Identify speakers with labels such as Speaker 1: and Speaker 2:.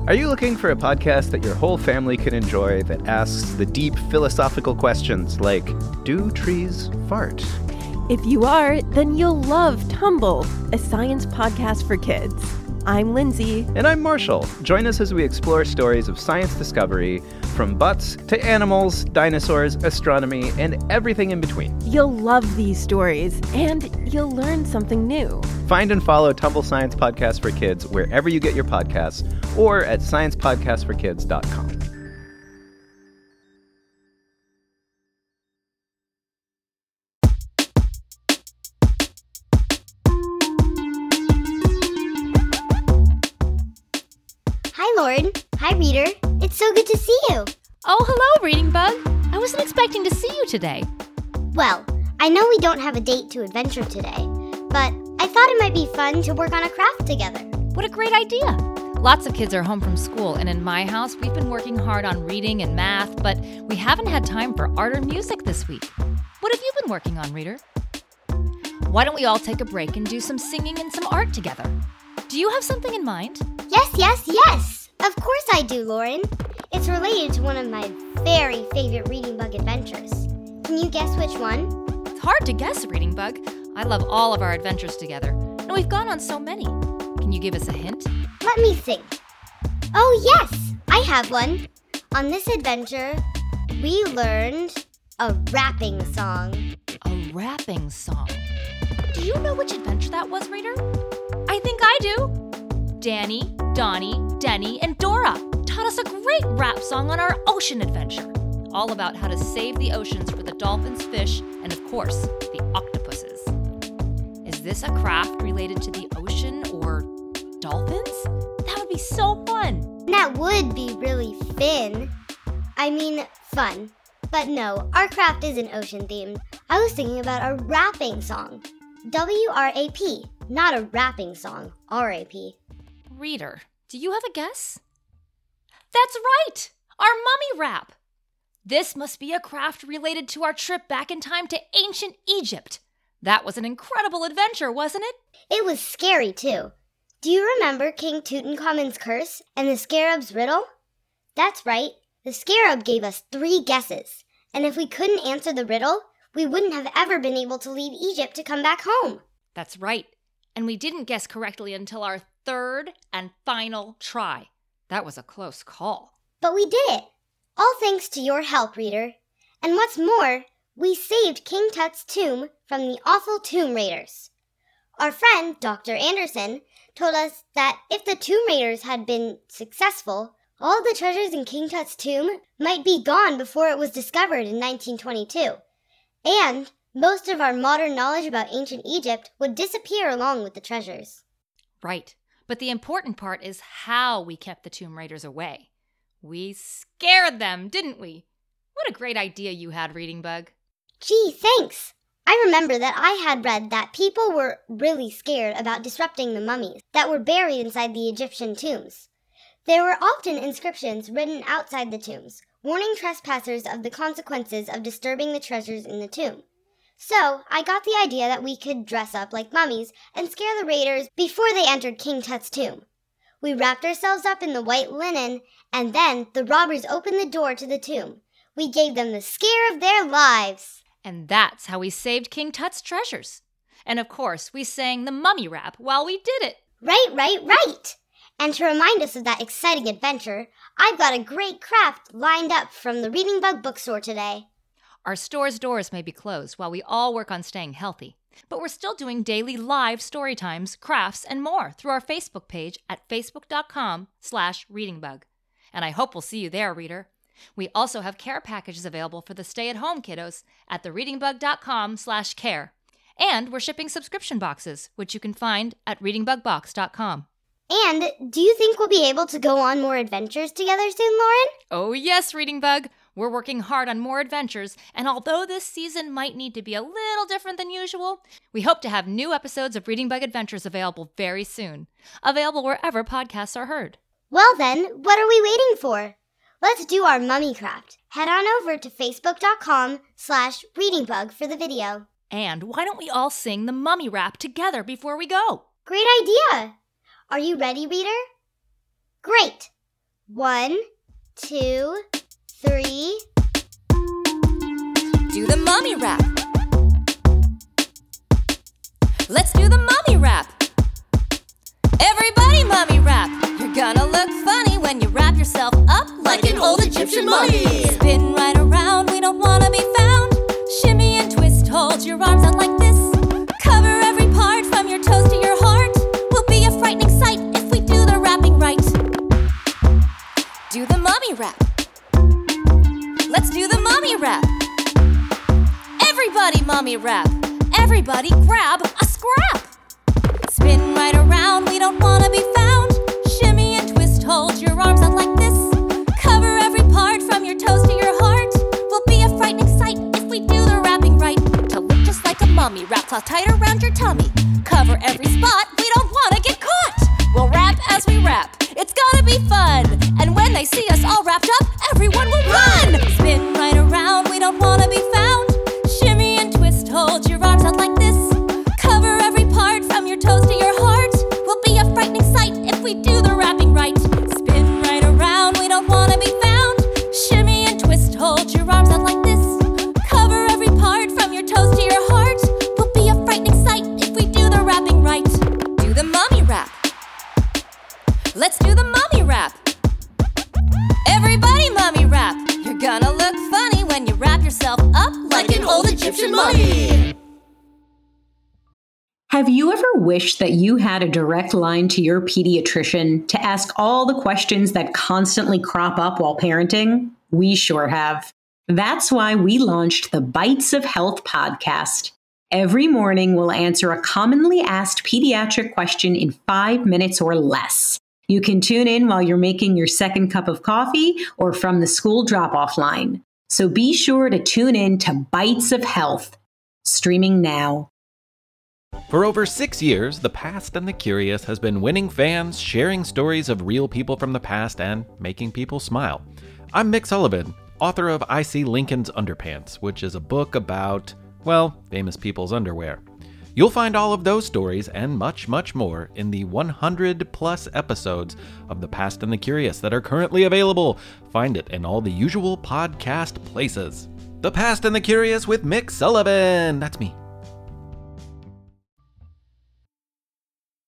Speaker 1: Are you looking for a podcast that your whole family can enjoy that asks the deep philosophical questions like, do trees fart?
Speaker 2: If you are, then you'll love Tumble, a science podcast for kids. I'm Lindsay.
Speaker 1: And I'm Marshall. Join us as we explore stories of science discovery, from butts to animals, dinosaurs, astronomy, and everything in between.
Speaker 2: You'll love these stories, and you'll learn something new.
Speaker 1: Find and follow Tumble Science Podcast for Kids wherever you get your podcasts, or at sciencepodcastforkids.com.
Speaker 3: Hi, Lauren. Hi, Reader. It's so good to see you.
Speaker 4: Oh, hello, Reading Bug. I wasn't expecting to see you today.
Speaker 3: Well, I know we don't have a date to adventure today, but I thought it might be fun to work on a craft together.
Speaker 4: What a great idea. Lots of kids are home from school, and in my house, we've been working hard on reading and math, but we haven't had time for art or music this week. What have you been working on, Reader? Why don't we all take a break and do some singing and some art together? Do you have something in mind?
Speaker 3: Yes. Of course I do, Lauren. It's related to one of my very favorite Reading Bug adventures. Can you guess which one?
Speaker 4: It's hard to guess, Reading Bug. I love all of our adventures together, and we've gone on so many. Can you give us a hint?
Speaker 3: Let me think. Oh, yes, I have one. On this adventure, we learned a rapping song.
Speaker 4: A rapping song. Do you know which adventure that was, Reader? I think I do. Danny, Donnie, Denny, and Dora taught us a great rap song on our ocean adventure, all about how to save the oceans for the dolphins, fish, and of course, the octopuses. Is this a craft related to the ocean or dolphins? That would be so fun.
Speaker 3: That would be really fun. But no, our craft isn't ocean themed. I was thinking about a rapping song. W-R-A-P, not a rapping song, R-A-P.
Speaker 4: Reader, do you have a guess? That's right! Our mummy rap! This must be a craft related to our trip back in time to ancient Egypt. That was an incredible adventure, wasn't it?
Speaker 3: It was scary, too. Do you remember King Tutankhamun's curse and the scarab's riddle? That's right. The scarab gave us 3 guesses. And if we couldn't answer the riddle, we wouldn't have ever been able to leave Egypt to come back home.
Speaker 4: That's right. And we didn't guess correctly until our 3rd and final try. That was a close call.
Speaker 3: But we did it. All thanks to your help, Reader. And what's more, we saved King Tut's tomb from the awful tomb raiders. Our friend, Dr. Anderson, told us that if the tomb raiders had been successful, all the treasures in King Tut's tomb might be gone before it was discovered in 1922. And most of our modern knowledge about ancient Egypt would disappear along with the treasures.
Speaker 4: Right. But the important part is how we kept the tomb raiders away. We scared them, didn't we? What a great idea you had, Reading Bug.
Speaker 3: Gee, thanks. I remember that I had read that people were really scared about disrupting the mummies that were buried inside the Egyptian tombs. There were often inscriptions written outside the tombs, warning trespassers of the consequences of disturbing the treasures in the tomb. So, I got the idea that we could dress up like mummies and scare the raiders before they entered King Tut's tomb. We wrapped ourselves up in the white linen, and then the robbers opened the door to the tomb. We gave them the scare of their lives.
Speaker 4: And that's how we saved King Tut's treasures. And of course, we sang the mummy rap while we did it.
Speaker 3: Right. And to remind us of that exciting adventure, I've got a great craft lined up from the Reading Bug bookstore today.
Speaker 4: Our store's doors may be closed while we all work on staying healthy, but we're still doing daily live story times, crafts, and more through our Facebook page at facebook.com/readingbug. And I hope we'll see you there, Reader. We also have care packages available for the stay-at-home kiddos at thereadingbug.com/care. And we're shipping subscription boxes, which you can find at readingbugbox.com.
Speaker 3: And do you think we'll be able to go on more adventures together soon, Lauren?
Speaker 4: Oh yes, Reading Bug. We're working hard on more adventures, and although this season might need to be a little different than usual, we hope to have new episodes of Reading Bug Adventures available very soon. Available wherever podcasts are heard.
Speaker 3: Well then, what are we waiting for? Let's do our mummy craft. Head on over to facebook.com/readingbug for the video.
Speaker 4: And why don't we all sing the mummy rap together before we go?
Speaker 3: Great idea! Are you ready, reader? Great! 1, 2, 3.
Speaker 4: Do the mommy rap. Let's do the mommy rap. Everybody mommy rap. You're gonna look funny when you wrap yourself up like an old Egyptian mummy. Spin right around, we don't wanna be found. Shimmy and twist, hold your arms out like this. Cover every part from your toes to your heart. Will be a frightening sight if we do the rapping right. Do the mommy rap. Let's do the mommy rap. Everybody mommy rap. Everybody grab a scrap. Spin right around, we don't wanna be found. Shimmy and twist, hold your arms out like this. Cover every part from your toes to your heart. Will be a frightening sight if we do the rapping right. To look just like a mummy, wrap cloth tight around your tummy. Cover every spot, we don't wanna get caught. We'll rap as we rap, it's gonna be fun. And when they see us all wrapped up, everyone will run. Spin right around, we don't wanna be found. Shimmy and twist, hold your arms out like this. Cover every part from your toes to your heart. Will be a frightening sight if we do the rapping right. Spin right around, we don't wanna be found. Shimmy and twist, hold your arms out like this. Cover every part from your toes to your heart. Will be a frightening sight if we do the rapping right. Do the mommy rap. Let's do the mommy rap. Everybody mommy rap. You're gonna look funny when you wrap yourself up like an old Egyptian mummy.
Speaker 5: Have you ever wished that you had a direct line to your pediatrician to ask all the questions that constantly crop up while parenting? We sure have. That's why we launched the Bites of Health podcast. Every morning, we'll answer a commonly asked pediatric question in 5 minutes or less. You can tune in while you're making your second cup of coffee or from the school drop-off line. So be sure to tune in to Bites of Health, streaming now.
Speaker 6: For over 6 years, The Past and the Curious has been winning fans, sharing stories of real people from the past, and making people smile. I'm Mick Sullivan, author of I See Lincoln's Underpants, which is a book about, well, famous people's underwear. You'll find all of those stories and much, much more in the 100-plus episodes of The Past and the Curious that are currently available. Find it in all the usual podcast places. The Past and the Curious with Mick Sullivan. That's me.